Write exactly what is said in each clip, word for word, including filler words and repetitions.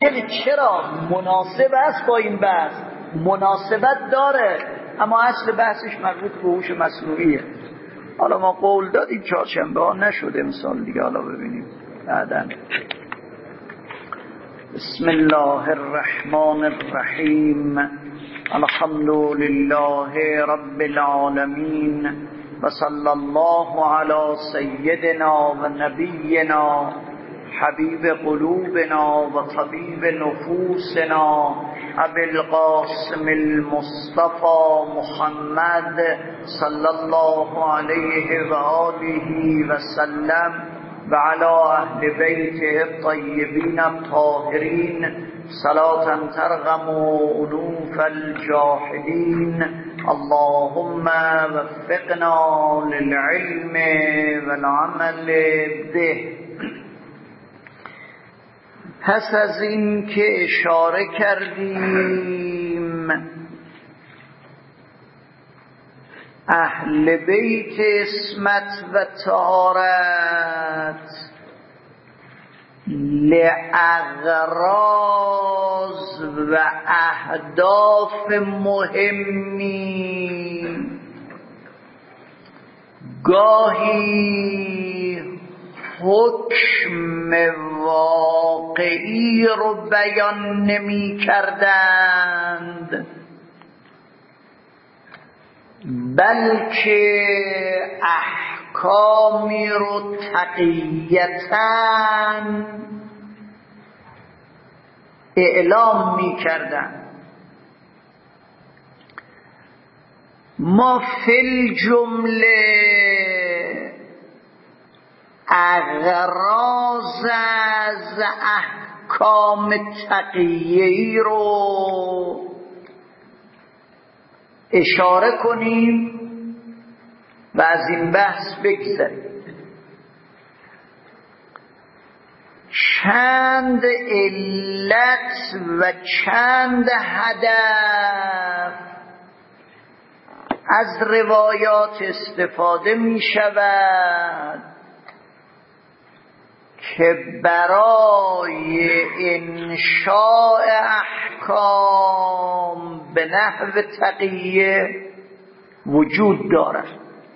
چرا مناسب است با این بحث، مناسبت داره، اما اصل بحثش مربوط به هوش مصنوعیه. حالا ما قول دادیم چهارشنبه ها نشد، امسال دیگه حالا ببینیم بعداً. بسم الله الرحمن الرحیم. الحمد لله رب العالمین و صلی الله علی سیدنا و نبینا حبیب قلوبنا و طبیب نفوسنا ابی القاسم المصطفى محمد صلی الله علیه و آله و سلم و علی اهل بیته الطیبین الطاهرین صلاة ترغم انوف الجاحدین. اللهم وفقنا للعلم والعمل به. پس از این که اشاره کردیم اهل بیت عصمت و طهارت لأغراض و اهداف مهمی گاهی حکم واقعی رو بیان نمی کردند، بلکه احکامی رو تقییتاً اعلام می کردند. ما فی الجمله اغراض از احکام تقییه‌ای رو اشاره کنیم و از این بحث بگذریم. چند علت و چند هدف از روایات استفاده می شود که برای انشاء احکام به نحو تقیه وجود دارد.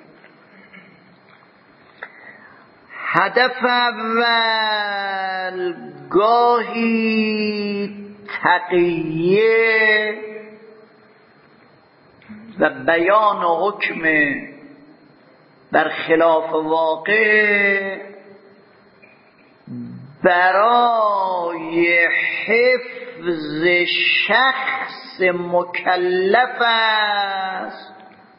هدف اول گاهی تقیه و بیان حکم برخلاف واقع برای حفظ شخص مکلف است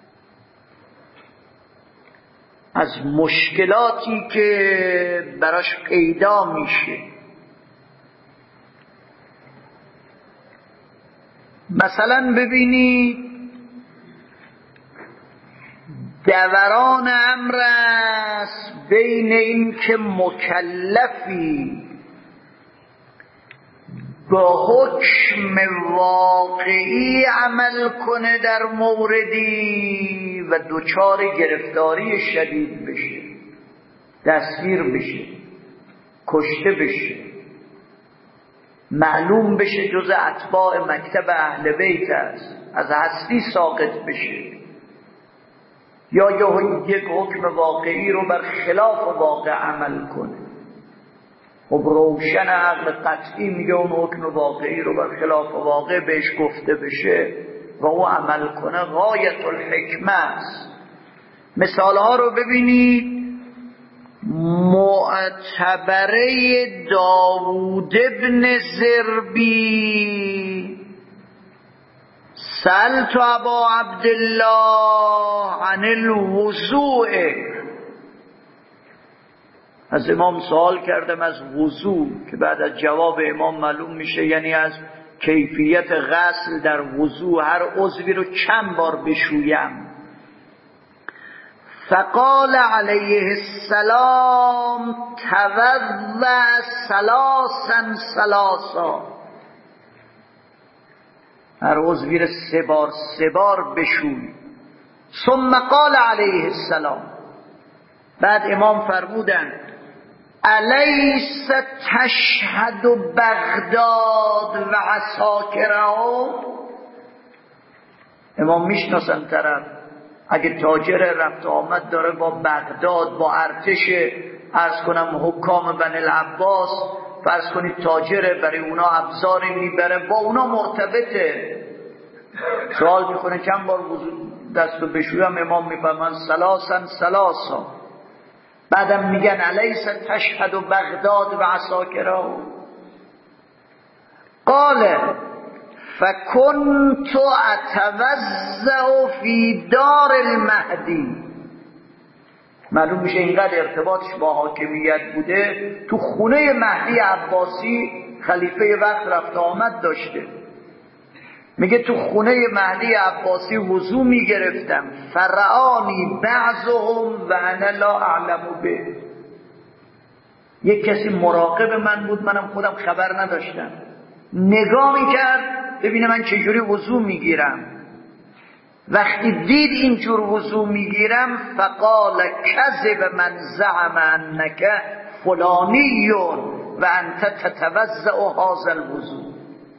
از مشکلاتی که براش پیدا میشه. مثلا ببینید دوران امر است بین این که مکلفی با حکم واقعی عمل کنه در موردی و دچار گرفتاری شدید بشه، دستگیر بشه، کشته بشه، معلوم بشه جز اتباع مکتب اهل بیت است، از هستی ساقط بشه، یا یک حکم واقعی رو بر خلاف واقع عمل کنه. خب روشن عقل قطعی میگه اون حکم واقعی رو بر خلاف واقع بهش گفته بشه و او عمل کنه غایت الحکمه است. مثال ها رو ببینید. معتبره داوود ابن زربی سألت ابا عبدالله عن الوضوء، از امام سوال کردم از وضوء که بعد از جواب امام معلوم میشه یعنی از کیفیت غسل در وضوء، هر عضوی رو چند بار بشویم. فقال علیه السلام توضأ ثلاثا ثلاثا، هر عضوی رو سه بار سه بار بشوی. ثم قال علیه السلام، بعد امام فرمودند الیس تشهد بغداد و عساکره. امام میشناسن طرف، اگه تاجر رفت آمد داره با بغداد، با ارتش عرض کنم حکام بنی العباس، فرض کنید تاجره، برای اونا ابزاری میبره، با اونا مرتبطه. سوال میکنه چند بار وضو دستو بشویم؟ امام میفرمان سلاسن سلاسا. بعدم میگن الیس تشهد بغداد و عساکره. قال فکنت اتوزع فی دار المهدی. معلوم میشه اینقدر ارتباطش با حاکمیت بوده، تو خونه مهدی عباسی خلیفه وقت رفت آمد داشته. میگه تو خونه مهدی عباسی وضو میگرفتم، فرعانی بعضهم و انا لا اعلم به. یک کسی مراقب من بود، منم خودم خبر نداشتم. نگاه میکرد ببینه من چجوری وضو میگیرم. وقتی دید اینجور وضو میگیرم، فقال کذب من زعم انک فلانی و انت تتوزع هذا الوضو.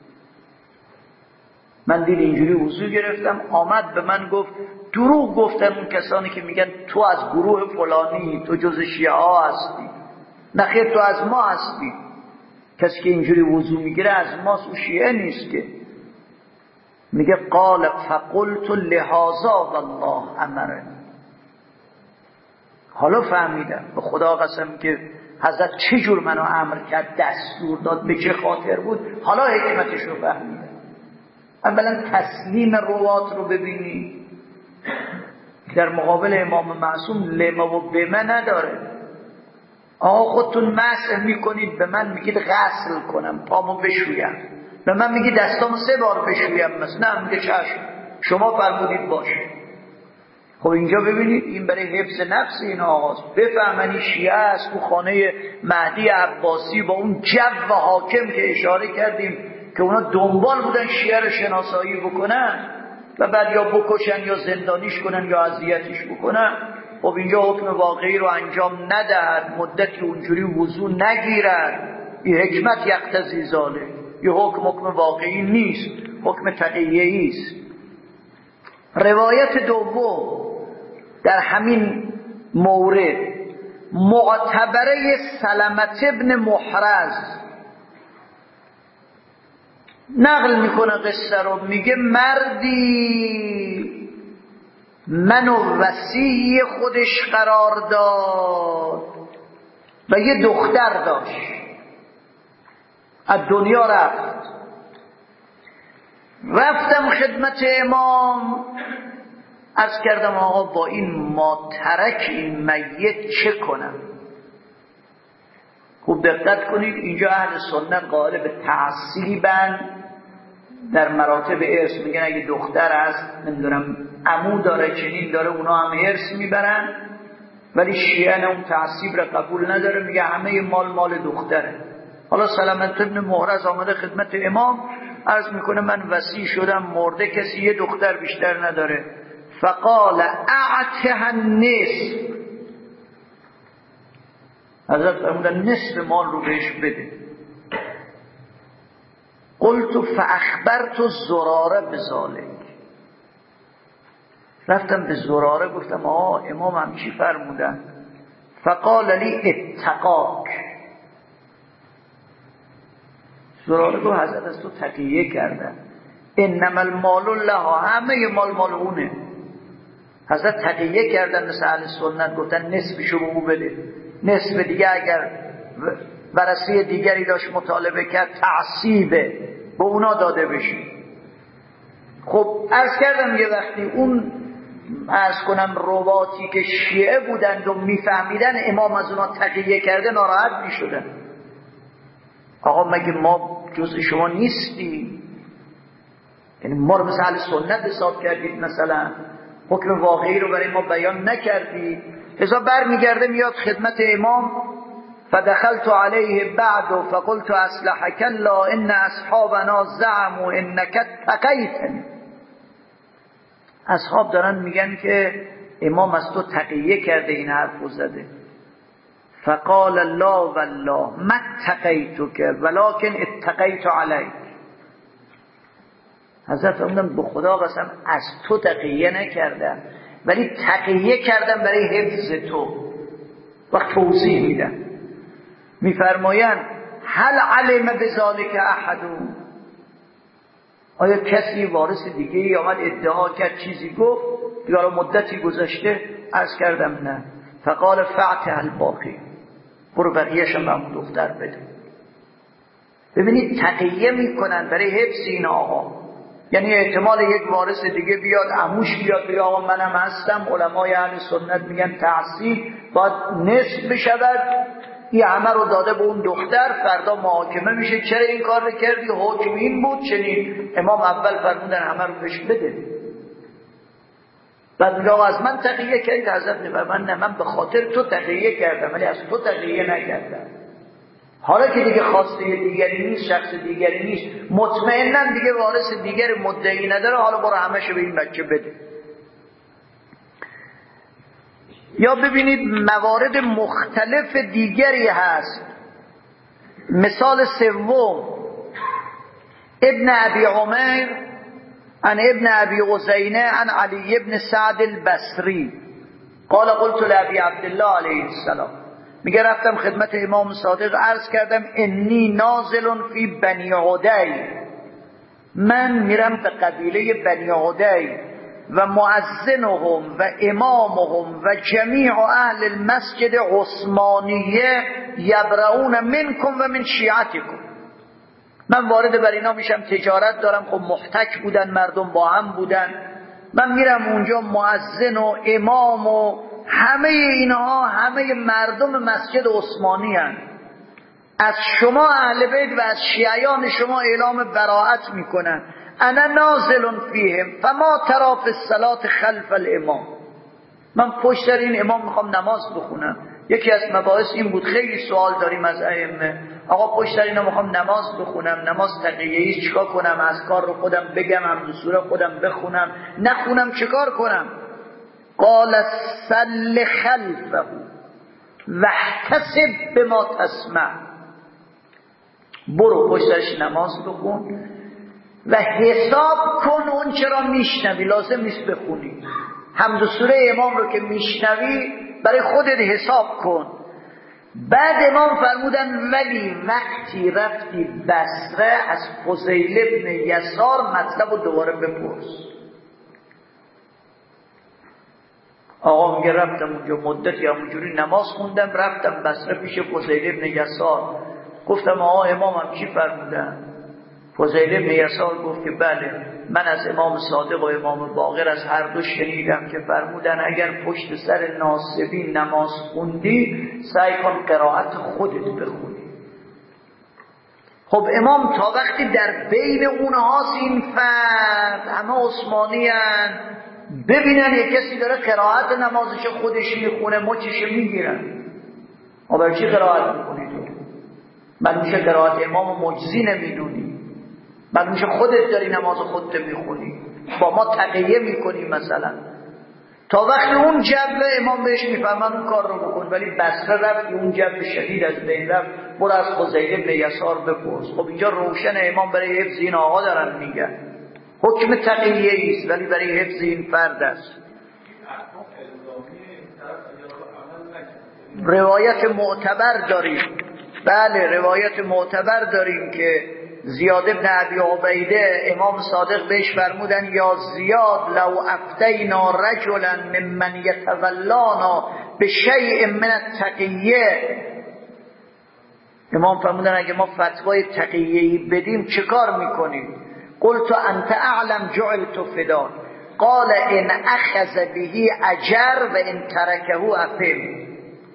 من دید اینجوری وضو گرفتم، آمد به من گفت، دروغ گفتن اون کسانی که میگن تو از گروه فلانی، تو جز شیعه ها هستی. نخیر، تو از ما هستی. کسی که اینجوری وضو میگیره از ماست، او شیعه نیست که. میگه قال فقلت لهذا والله امرنی. حالا فهمیدم، به خدا قسم که حضرت چجور منو امر کرد، دستور داد، به چه خاطر بود. حالا حکمتش رو فهمیدم. اولا تسلیم روات رو ببینی، در مقابل امام معصوم لما و بما نداره. آقا خودتون مسح میکنید، به من میگید غسل کنم، پامو بشویم، به من میگید دستامو سه بار بشویم مثلا، نه میگه چشم، شما فرمودید باشه. خب اینجا ببینید این برای حفظ نفس این آقاست. بفهمنی شیعه است، تو خانه مهدی عباسی با اون جو و حاکم که اشاره کردیم که اونا دنبال بودن شیعه رو شناسایی بکنن و بعد یا بکشن یا زندانیش کنن یا اذیتش بکنن. خب اینجا حکم واقعی رو انجام ندهد، مدتی اونجوری وضو نگیرد. این حکمت یقتضی ذالک. این حکم حکم واقعی نیست، حکم تقیه‌ای است. روایت دوم در همین مورد معتبره سلمت ابن محرز نقل میکنه قصه رو. میگه مردی منو وصی خودش قرار داد و یه دختر داشت، از دنیا رفت. رفتم خدمت امام، عرض کردم آقا با این ماترک این میت چه کنم؟ خوب دقت کنید، اینجا اهل سنت قائل به تعصیبن در مراتب ارث. میگن اگه دختر هست، نمیدونم عمو داره، چنین داره، اونا هم ارث میبرن. ولی شیعه اون تعصیب را قبول نداره، میگه همه مال مال دختره. حالا سلمت ابن محرز آمده خدمت امام، عرض میکنه من وصی شدم، مرده، کسی یه دختر بیشتر نداره. فقال اعتها النصف. حضرت فرمودن نصف مال رو بهش بده. قلت فاخبرت زراره بذالک. رفتم به زراره گفتم آه امام هم چی فرمودن؟ فقال لی اتقاک. زراره گفت حضرت از تو تقیه کردن، انما المال له، همه مال مال اونه. حضرت تقیه کردن مثل اهل سنت، گفتن نصفشو به او بده، نصف دیگه اگر ورثه دیگری داشت مطالبه کرد تعصیبه، به اونا داده بشه. خب عرض کردم یه وقتی اون عرض کنم رواتی که شیعه بودند و میفهمیدن امام از اونا تقیه کرده ناراحت میشدن. آقا مگه ما جزء شما نیستی؟ یعنی ما رو مثل اهل سنت حساب کردید، مثلا حکم واقعی رو برای ما بیان نکردید. لذا بر میگرده میاد خدمت امام. فدخلت علیه بعد فقلت اصلحک الله ان اصحابنا زعموا انک تقیتنی. اصحاب دارن میگن که امام از تو تقیه کرده، این حرف رو زده. فقال الله والله ما اتقیتک ولکن اتقیت علیک. حضرت فرمودن به خدا قسم از تو تقیه نکردم، ولی تقیه کردم برای حفظ تو. وقت توضیح میدن میفرمایند هل علم بذالک احدون، آیا کسی وارث دیگه ای آمد ادعا کرد چیزی گفت دیگه مدتی گذشته؟ عرض کردم نه. فقال فعتها الباقی، برو بقیه‌اش هم همون دختر بده. ببینید تقیه میکنن برای حفظ این آقا. یعنی احتمال یک وارث دیگه بیاد، عموش بیاد بگه آقا منم هستم، علمای اهل سنت میگن تعصیب باید نصف بشود، این همه رو داده به اون دختر، فردا محاکمه میشه چرا این کار رو کردی، حکم این بود چنین. امام اول فرمودن همه رو بهش بده. بعد میگه آقا از من تقیه کردید؟ حضرت میفرمایند نه، من به خاطر تو تقیه کردم ولی از تو تقیه نکردم. حالا که دیگه خواسته دیگری نیست، شخص دیگری نیست، مطمئنن دیگه وارث دیگر مدعی نداره، حالا برو همه‌شو به این بچه بده. یا ببینید موارد مختلف دیگری هست. مثال سوم ابن ابی عمر عن ابن ابی غزینه عن علی ابن سعد البصری قال قلت لابی عبدالله علیه السلام، میگه رفتم خدمت امام صادق عرض کردم انی نازل فی بنی عدی، من میرم به قبیله بنی عدی و مؤذنهم و امامهم و جمیع اهل المسجد عثمانیه یبرؤون منکم و من شیعتکم. من وارد بر اینا میشم، تجارت دارم، خب محتک بودن مردم، با هم بودن، من میرم اونجا مؤذن و امام و همه اینها همه مردم مسجد عثمانی هستند، از شما اهل بیت و از شیعیان شما اعلام براءت میکنن. انا نازل فیهم فما ترى فی الصلاة خلف الامام، من پشت سر این امام میخوام نماز بخونم. یکی از مباحث این بود، خیلی سوال داریم از ائمه، آقا پشت سر اینا میخوام نماز بخونم، نماز تقیه‌ای چیکار کنم؟ اذکار رو خودم بگم، هم سوره خودم بخونم، نخونم چیکار کنم؟ قال صل خلفه واحتسب بما تسمع، برو پشتش نماز بخون و حساب کن اون چرا میشنوی، لازم نیست بخونی، حمد و سوره امام رو که میشنوی برای خودت حساب کن. بعد امام فرمودن ولی وقتی رفتی بصره از فضیل ابن یسار مطلب رو دوباره بپرس. آقا میگه رفتم اونجا مدتی همونجوری نماز خوندم، رفتم بصره پیش فضیل ابن یسار، گفتم آقا امامم چی فرمودن؟ فضیل ابن یسار گفت که بله، من از امام صادق و امام باقر از هر دو شنیدم که فرمودن اگر پشت سر ناصبی نماز خوندی سعی کن قرائت خودت بخونی. خب امام تا وقتی در بین اونهاست این فرد همه عثمانی هن، ببینن یک کسی داره قرائت نمازش خودش میخونه مچش میگیرن، آبر چی قرائت میکنی تو؟ من میشه قرائت امام مجزی نمیدونی، من میشه خودت داری نماز خودت میخونی، با ما تقیه میکنی مثلا. تا وقتی اون جو امام بهش میفرمان اون کار رو بکن، ولی بصره رفت اون جو شدید از بین رفت، برو از فضیل ابن یسار بپرس. خب اینجا روشن امام برای حفظ این آقا دارن میگن حکم تقیه ایست ولی برای حفظ این فرد است. روایت معتبر داریم، بله روایت معتبر داریم که زیاد ابن ابی عبیده امام صادق بهش فرمودن یا زیاد لو افتینا رجلا ممن یتولانا بشیء من التقیه، امام فرمودن اگه ما فتوای تقیه‌ای بدیم چه کار میکنیم؟ قلت انت اعلم جعلت فداک قال ان اخذ به اجر و ان ترکه اثم،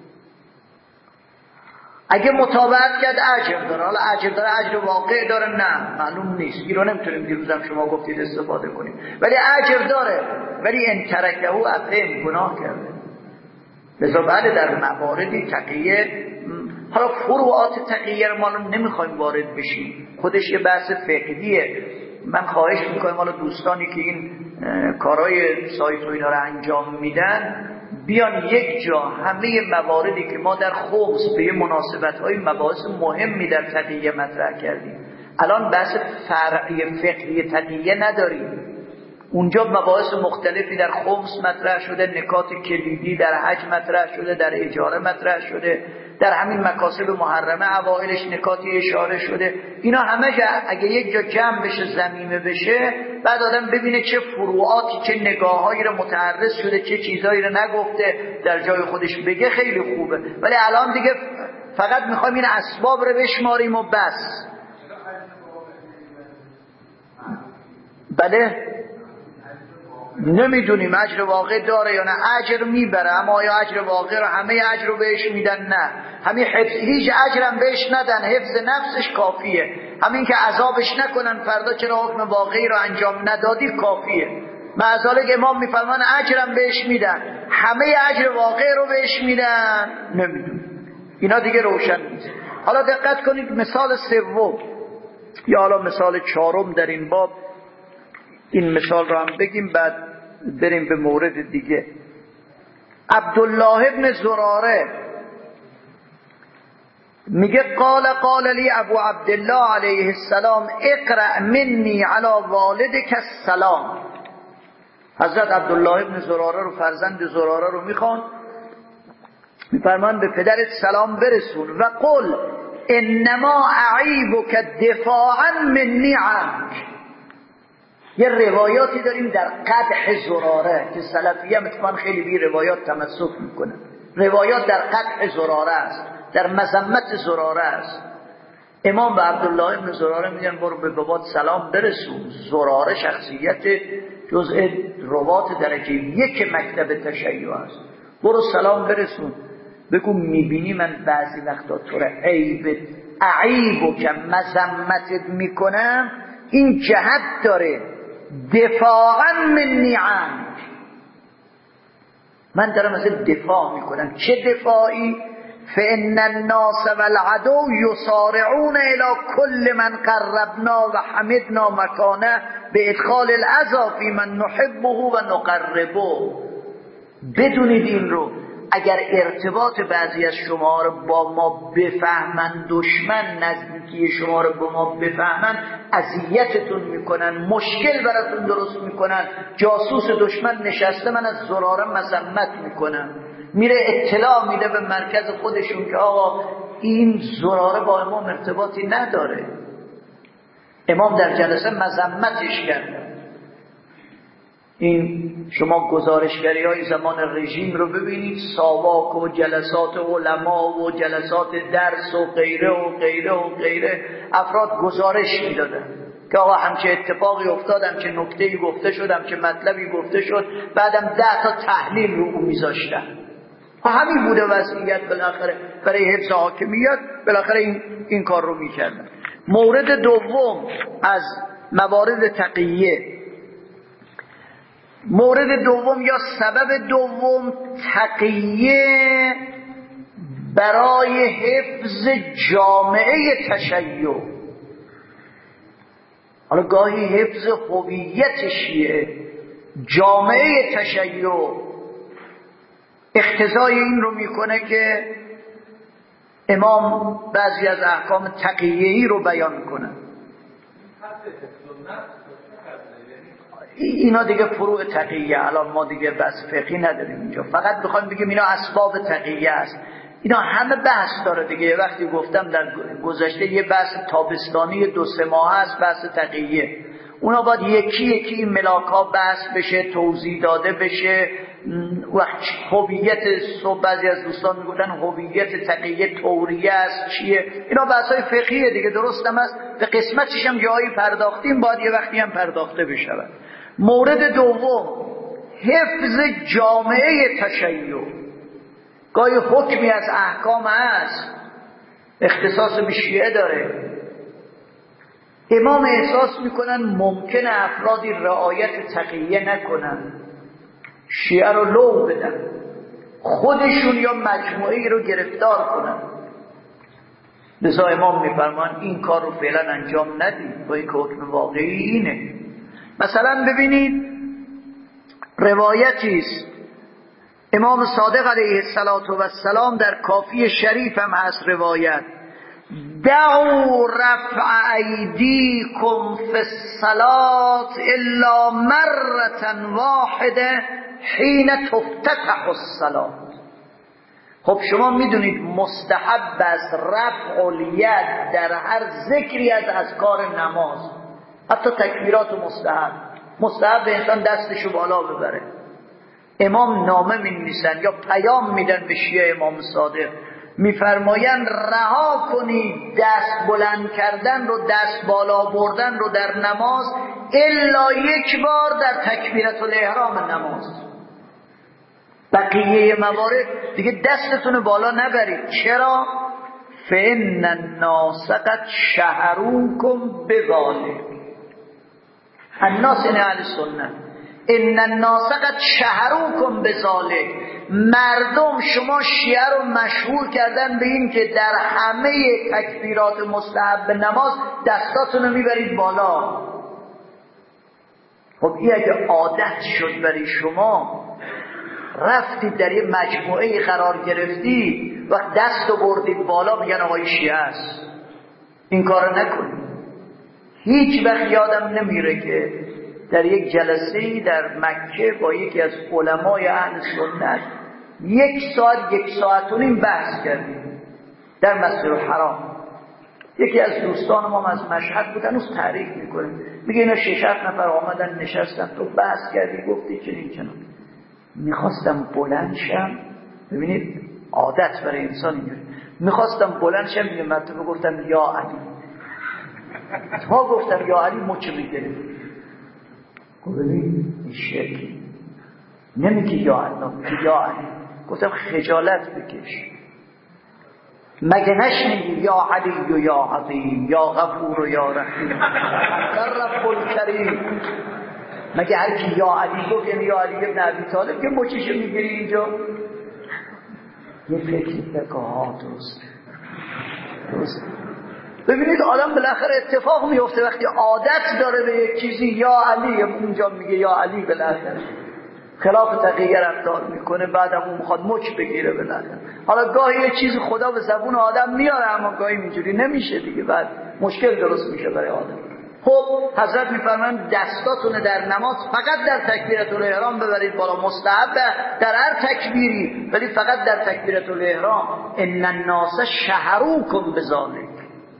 اگه متابعت کرد اجر داره. حالا اجر داره اجر واقع داره نه معلوم نیست، این رو نمیتونیم دیروزم شما گفتید استفاده کنیم، ولی اجر داره، ولی ان ترکه اثم گناه کرده. لذا بله در مواردی تقیه، حالا فروعات تقیه رو ما نمیخوایم وارد بشیم، خودش یه بحث فقهیه. من خواهش میکنم حالا دوستانی که این کارهای سایت و اینا رو انجام میدن بیان یک جا همه مواردی که ما در خمس به مناسبت‌های مباحث مهمی در تقیه مطرح کردیم الان بحث فرعی فقهی تقیه نداریم. اونجا مباحث مختلفی در خمس مطرح شده، نکات کلیدی در حج مطرح شده، در اجاره مطرح شده، در همین مکاسب محرمه اوائلش نکاتی اشاره شده. اینا همه اگه یک جا جمع بشه ضمیمه بشه، بعد آدم ببینه چه فروعاتی چه نگاههایی رو متعرض شده، چه چیزایی رو نگفته در جای خودش بگه، خیلی خوبه. ولی الان دیگه فقط میخوایم این اسباب رو بشماریم و بس. بله نمیدونیم اجر واقع داره یا نه. اجر میبره، اما آیا اجر واقع رو همه اجر رو بهش میدن؟ نه. همین حفظ هیچ اجرم بهش ندن، حفظ نفسش کافیه. همین که عذابش نکنن فردا چرا حکم واقعی رو انجام ندادی کافیه. معذالک امام میفرمان اجرم بهش میدن، همه اجر واقع رو بهش میدن؟ نمیدونیم. اینا دیگه روشن نیست. حالا دقت کنید مثال سوم یا حالا مثال چهارم در این باب، این مثال رو هم بگیم بعد بریم به مورد دیگه. عبدالله ابن زراره میگه قال قال لی ابو عبدالله علیه السلام اقرأ منی علی والدک السلام. حضرت عبدالله ابن زراره رو، فرزند زراره رو میخوان، میفرمان به پدرت سلام برسون و قل انما اعیبک دفاعا منی عنک. یه روایاتی داریم در قدح زراره که سلفیه متقان خیلی بی روایات تمسک میکنه. روایات در قدح زراره است، در مذمت زراره است. امام به عبدالله ابن زراره میگن برو به بابات سلام برسون. زراره شخصیت جزء روات درجه یک مکتب تشیع است. برو سلام برسون، بگو میبینی من بعضی وقتا تو را عیب اعیبو که مذمتت میکنم، این جهت داره دفاعا منی عنک، من دارم از دفاع میکنم. چه دفاعی؟ فان الناس والعدو یصارعون الی کل من قربنا و حمدنا مکانه به ادخال الاذى فی من نحبه و نقربه. بدونید این رو، اگر ارتباط بعضی از شما رو با ما بفهمن، دشمن نزدیکی شما رو با ما بفهمن، اذیتتون میکنن، مشکل براتون درست میکنن. جاسوس دشمن نشسته من از زراره مذمت میکنم، میره اطلاع میده به مرکز خودشون که آقا این زراره با امام ارتباطی نداره. امام در جلسه مذمتش کرد. این شما گزارشگری های زمان رژیم رو ببینید، ساواک و جلسات علما و جلسات درس و غیره و غیره و غیره، افراد گزارش میدادن که آقا همچه اتفاقی افتاد، همچه نکته‌ای گفته شد، همچه مطلبی گفته شد، بعدم ده تا تحلیل رو او میذاشتن. و همین بوده وضعیت. بالاخره برای حفظ حاکمیت بالاخره این, این کار رو میکردن. مورد دوم از موارد تقیه، مورد دوم یا سبب دوم، تقیه برای حفظ جامعه تشیع. حالا گاهی حفظ هویت شیعه، جامعه تشیع اقتضای این رو میکنه که امام بعضی از احکام تقیه‌ای رو بیان کنه. اینا دیگه فروع تقیه، الان ما دیگه بس فقهی نداریم اینجا، فقط بخوایم بگیم اینا اسباب تقیه است. اینا همه بحث داره دیگه. وقتی گفتم در گذشته یه بحث تابستانی دو سه ماه هست، بحث تقیه، اونا باید یکی یکی این ملاک ها بحث بشه، توضیح داده بشه. وقت هویت، صبح بعضی از دوستان میگفتن هویت تقیه توریه است چیه، اینا بحث های فقهیه دیگه، درست هم است. به قسمتش هم جایی پرداختیم، باید یه وقتی هم پرداخته بشود. مورد دوم، حفظ جامعه تشیع. گاهی حکمی از احکام هست اختصاص به شیعه داره، امام احساس میکنن ممکنه افرادی رعایت تقیه نکنن، شیعه رو لو بدن، خودشون یا مجموعه رو گرفتار کنن. لذا امام میفرمان این کار رو فعلا انجام ندید، با این که حکم واقعی اینه. مثلا ببینید روایتی است، امام صادق علیه السلام در کافی شریف هم هست روایت، دعوا رفع ایدیکم فی الصلاة الا مرة واحده حین تفتتح الصلاة. خب شما میدونید مستحب است رفع الید در هر ذکری از اذکار نماز، حتی تکبیرات مستحب. مستحب به انسان دستشو بالا ببره. امام نامه می نویسن یا پیام میدن به شیعه امام صادق، میفرمایند رها کنید دست بلند کردن رو، دست بالا بردن رو در نماز الا یک بار در تکبیرت الاحرام نماز. بقیه موارد دیگه دستتون بالا نبرید. چرا؟ فإن الناس قد شهروکم بذلک. الناس این اهل سنت. ان الناس قد شهروکم بذلک. مردم شما شیعه رو مشهور کردن به این که در همه تکبیرات مستحب نماز دستاتون رو میبرید بالا. خب این اگه عادت شد برای شما، رفتید در یه مجموعه قرار گرفتی و دست رو بردید بالا، میگن آقای شیعه است. این کار نکنید. هیچ وقت یادم نمیره که در یک جلسه در مکه با یکی از علمای اهل سنت یک ساعت یک ساعت و نیم بحث کردیم در مسجد الحرام. یکی از دوستان ما از مشهد بود، هنوز تعریف میکنه، میگه اینا شش هفت نفر آمدن نشستن، تو بحث کردی گفتی چنین چنان. میخواستم بلند شم، ببینید عادت برای انسان اینجوری، میخواستم بلند شم یه مرتبه گفتم یا علی، تا گفتم یا علی مچ میگیره. ببین این شکل نمیگی یا الله، میگی یا علی. گفتم خجالت بکش، مگه نشنیدی یا علی و یا عظیم یا غفور و یا رحیم یا رب الکریم؟ مگه هر کی یا علی گفت یعنی یا علی ابن ابی طالب که مچیشو میگیری اینجا؟ یه فکری بکن ها درست درست. ببینید آدم بالاخره اتفاق میفته وقتی عادت داره به یک چیزی، یا علی اونجا میگه یا علی، بالاخره خلاف تقیه رفتار میکنه، بعدم اون میخواد مچ بگیره بالاخره. حالا گاهی یه چیز خدا به زبون آدم میاره اما گاهی اینجوری نمیشه دیگه، بعد مشکل درست میشه برای آدم. خب حضرت میفرمایند دستاتون در نماز فقط در تکبیرت الاحرام ببرید بالا، مستحبه در هر تکبیری، ولی فقط در تکبیرت الاحرام. ان الناس شهروکم بذلک.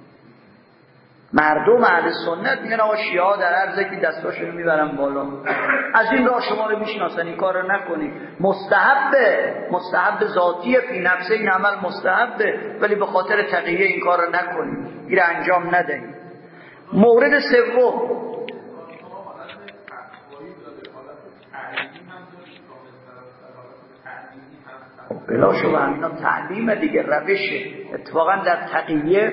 مردم اهل سنت میگن آقا شیعه ها در هر ذکری دستاشون میبرن بالا. از این راه شما رو میشناسن، این کار رو نکنید. مستحبه، مستحب ذاتی فی نفسه، این عمل مستحبه، ولی به خاطر تقیه این کار رو نکنید، این رو انجام ندهید. مورد سوم، بلا شبه همینا تعلیم دیگه، روشه. اتفاقا در تقیه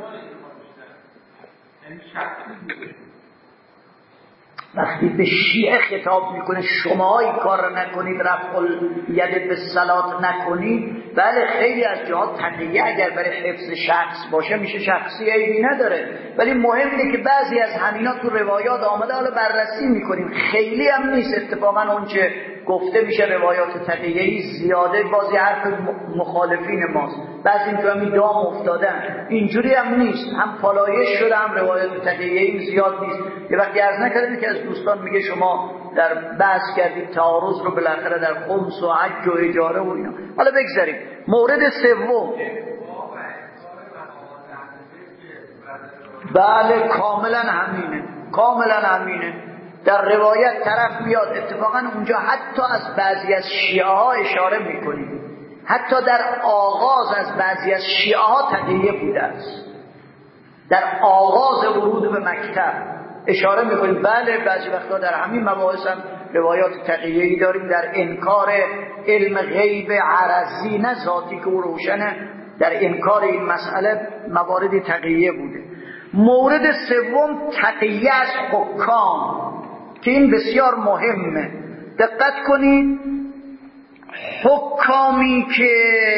وقتی به شیعه خطاب میکنه شما این کار نکنید، رفع الید به صلات نکنید، بله خیلی از جهات تقیه اگر برای حفظ شخص باشه میشه، شخصی عیبی نداره، ولی مهمه که بعضی از همینا تو روایات آمده، حالا بررسی میکنیم، خیلی هم نیست. اتفاقا اون چه گفته میشه روایات تقیه‌ای زیاده، بازی حرف مخالفین ماست، بعضی اینجا هم دام افتادن، اینجوری هم نیست، هم پالایش شده هم روایات تقیه‌ای زیاد نیست. یه وقتی عرض نکردیم که از دوستان میگه شما در بحث کردید تعارض رو بالاخره در خمس و حج و اجاره و اینا. حالا بگذاریم مورد سوم. بله کاملا همینه، کاملا همینه. در روایت طرف میاد، اتفاقا اونجا حتی از بعضی از شیعه ها اشاره میکنیم، حتی در آغاز از بعضی از شیعه ها تقیه بوده است، در آغاز ورود به مکتب اشاره میکنیم. بله بعضی وقتا در همین مباحث هم روایات تقیه‌ای داریم، در انکار علم غیب عرضی نه ذاتی که او روشنه، در انکار این مسئله مواردی تقیه بوده. مورد سوم تقیه از حکام که این بسیار مهمه. دقت کنید، حکامی که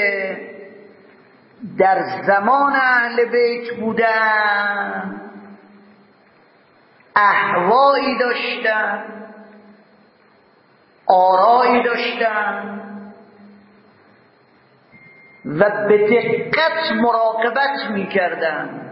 در زمان اهل بیت بودن، اهوایی داشتن، آرایی داشتن و به دقت مراقبت میکردن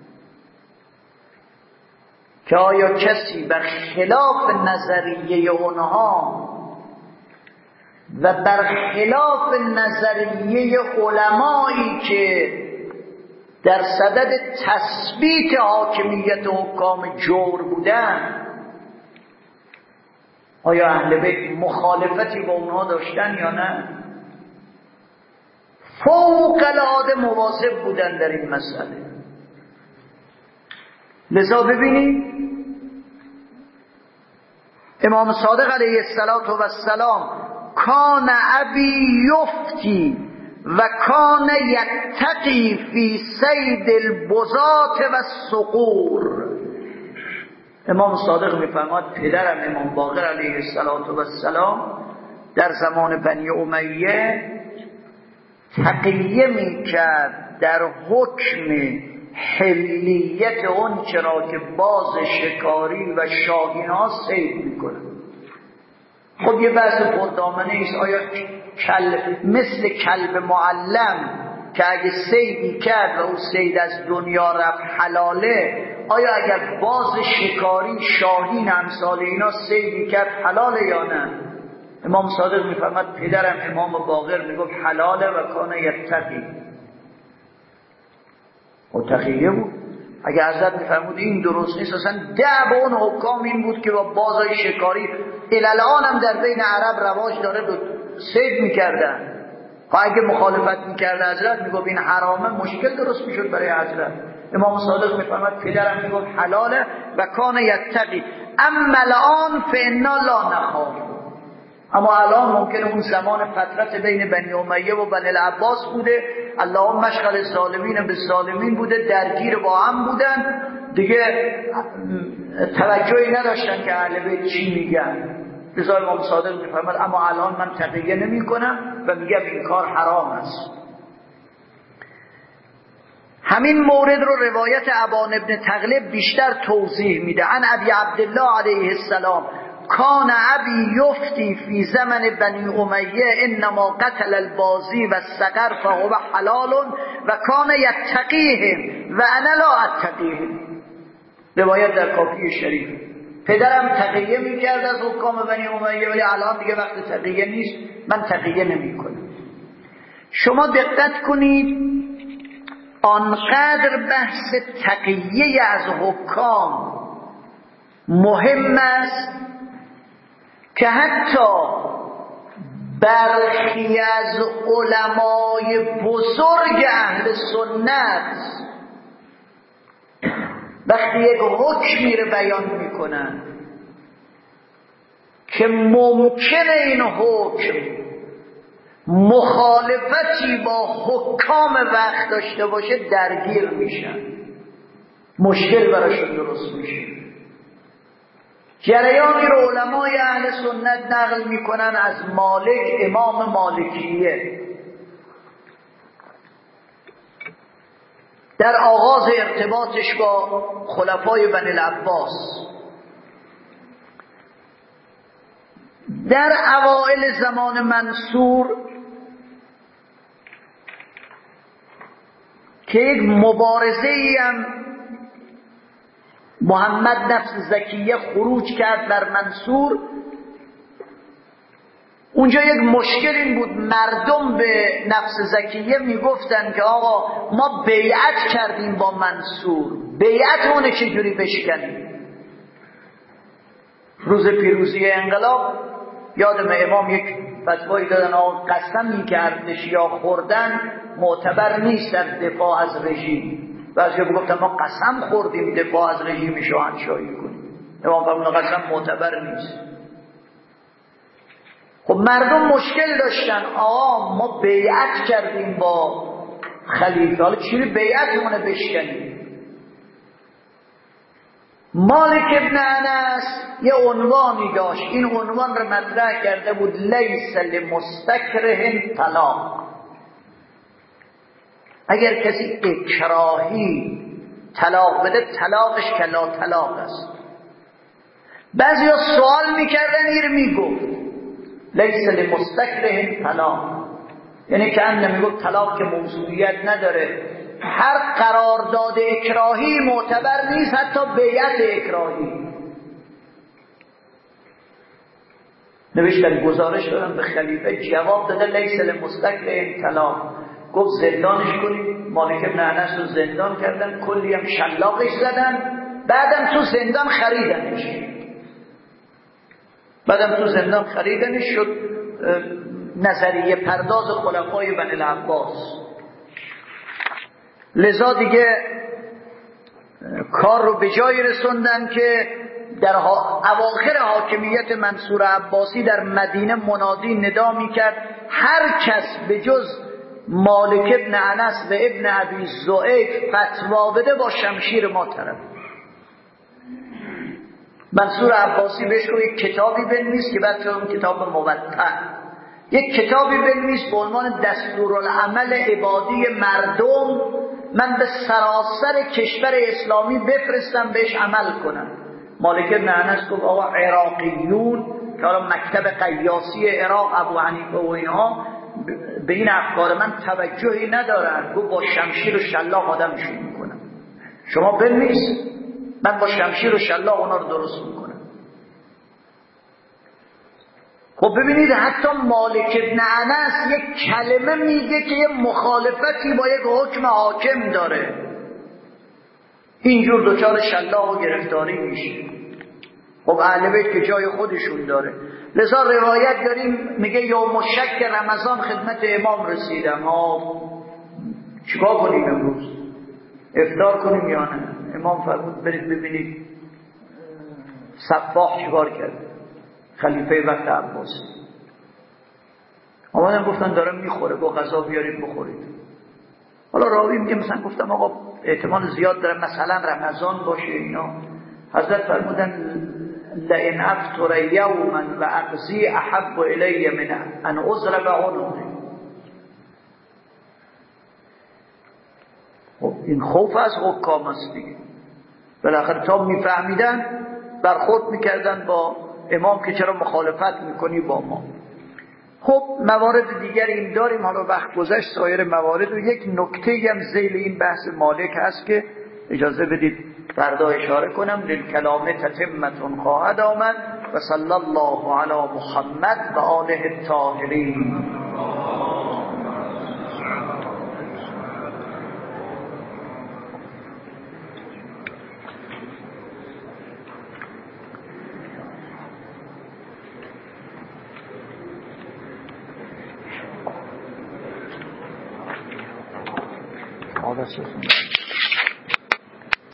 که آیا کسی بر خلاف نظریه اونها و بر خلاف نظریه علمایی که در صدد تثبیت حاکمیت حکام جور بودن، آیا اهل بیت مخالفتی با اونها داشتن یا نه؟ فوق العاده مواظب بودن در این مسئله. لذا ببینید امام صادق علیه السلام کان ابی یفتی و کان یتقی فی صید البزات و الصقور. امام صادق میفرماد پدرم امام باقر علیه السلام در زمان بنی امیه تقیه میکرد در حکم حلیت اون چرا که باز شکاری و شاهین ها صید میکنن. خب یه بحث پردامنه ایست، آیا کل مثل کلب معلم که اگه صیدی کرد و اون صید از دنیا رفت حلاله، آیا اگر باز شکاری شاهین امثال اینا صیدی کرد حلاله یا نه؟ امام صادق میفرماد پدرم امام باقر میگفت حلاله و کان یتقی، متقیه بود. اگه حضرت میفرمود این درست نیست، اصلا ده به اون حکام این بود که با بازای شکاری الالان هم در بین عرب رواج داره دو صید میکردن. و اگه مخالفت میکرده حضرت میگفت این حرامه، مشکل درست میشد برای حضرت. امام صادق میفرماد پدرم میگفت حلاله و کان یتقی، اما الان فانا لا نخاف. اما الان ممکنه اون زمان فترت بین بنی امیه و بنی العباس بوده، اللهم اشغل الظالمین بالظالمین بوده، درگیر با هم بودن دیگه، توجهی نداشتن که اهل بیت چی میگن. لذا امام صادق میفرماد اما الان من تقیه نمی کنم و میگم این کار حرام است. همین مورد رو روایت ابان ابن تغلب بیشتر توضیح میده. عن ابی عبدالله علیه السلام کان ابی یفتی فی زمن بنی امیه انما قتل البازی و الصقر فهو حلال و کان یتقیهم و انا لا اتقیهم. روایت در کافی شریف. پدرم تقیه میکرد از حکام بنی امیه ولی الان دیگه وقت تقیه نیست، من تقیه نمی کنم. شما دقت کنید آنقدر بحث تقیه از حکام مهم است که حتی برخی از علمای بزرگ اهل سنت وقتی یک حکمی رو بیان میکنن که ممکنه این حکم مخالفتی با حکام وقت داشته باشه درگیر میشن، مشکل براشون درست میشه. جریانی رو علمای اهل سنت نقل میکنن از مالک، امام مالکیه، در آغاز ارتباطش با خلفای بنی العباس. در اوائل زمان منصور که یک مبارزه ای هم محمد نفس زکیه خروج کرد بر منصور، اونجا یک مشکل این بود، مردم به نفس زکیه میگفتن که آقا ما بیعت کردیم با منصور، بیعت اونه چجوری بشکنیم؟ روز پیروزی انقلاب یادم امام یک فتوایی دادن آقا قسمی که ارتش یا خوردن معتبر نیست در دفاع از رژیم. بعضی گفتن ما قسم خوردیم دفاع از رژیم شاهنشاهی کنیم. امام فرمود قسم معتبر نیست. خب مردم مشکل داشتن، آقا ما بیعت کردیم با خلیفه، حالا چیزی بیعتمونه بشکنیم؟ مالک ابن انس یه عنوانی داشت، این عنوان رو مطرح کرده بود لیس لمستکره طلاق. اگر کسی اکراهی طلاق بده طلاقش کلا طلاق است. بعضی ها سوال میکردن، این رو میگفت لیس لمستکره طلاق، یعنی که هم نمیگفت طلاق که موضوعیت نداره، هر قرارداد اکراهی معتبر نیست، حتی بیعت اکراهی. نوشتن گزارش دادن به خلیفه، جواب داده لیس لمستکره طلاق. گفت زندانش کنید. مالک بن انس رو زندان کردن، کلی هم شلاقش زدن، بعدم تو زندان خریدنش بعدم تو زندان خریدنش شد نظریه پرداز خلفای بنی العباس. لذا دیگه کار رو به جایی رسوندن که در اواخر حاکمیت منصور عباسی در مدینه منادی ندا میکرد هر کس به جز مالک ابن انس و ابن ابی زؤیف فتوا بده با شمشیر ما طرف. منصور عباسی بهش گفت یک کتابی بنویس، که بعد اون کتاب موطأ، یک کتابی بنویس به عنوان دستورالعمل عبادی مردم، من به سراسر کشور اسلامی بفرستم بهش عمل کنم. مالک ابن انس گفت آقا عراقیون که حالا مکتب قیاسی عراق ابو حنیفه و اینها به این افکار من توجهی ندارن، گفت با شمشیر و شلاق آدمشون میکنم، شما بنویس من با شمشیر و شلاق اونا رو درست میکنم. خب ببینید حتی مالک ابن انس یک کلمه میگه که یه مخالفتی با یک حکم حاکم داره، اینجور دوچار شلاق و گرفتاری میشه. خب اهل بیت که جای خودشون داره. لذا روایت داریم میگه یوم شک رمضان خدمت امام رسیدم، ها چیکار کنیم امروز؟ افطار کنیم یا نه؟ امام فرمود برید ببینید سفاح چیکار کرد، خلیفه وقت عباس. آمدن گفتن داره میخوره، با غذا بیارید بخورید. حالا راوی میگه مثلا گفتم آقا احتمال زیاد داره مثلا رمضان باشه اینا. حضرت فرمودن لئن افطر یوما و اقضی احب الی من ان اضرب عنقه. خب این خوف از حکام است دیگه. بالاخره تا میفهمیدن برخورد میکردن با امام که چرا مخالفت میکنی با ما. خب موارد دیگری این داریم، حالا وقت گذشت سایر موارد. و یک نکته هم ذیل این بحث مالک هست که اجازه بدید فردا اشاره کنم. للکلام تتمتون خواهد آمد. و صلی الله علی محمد و آله الطاهرین. All that's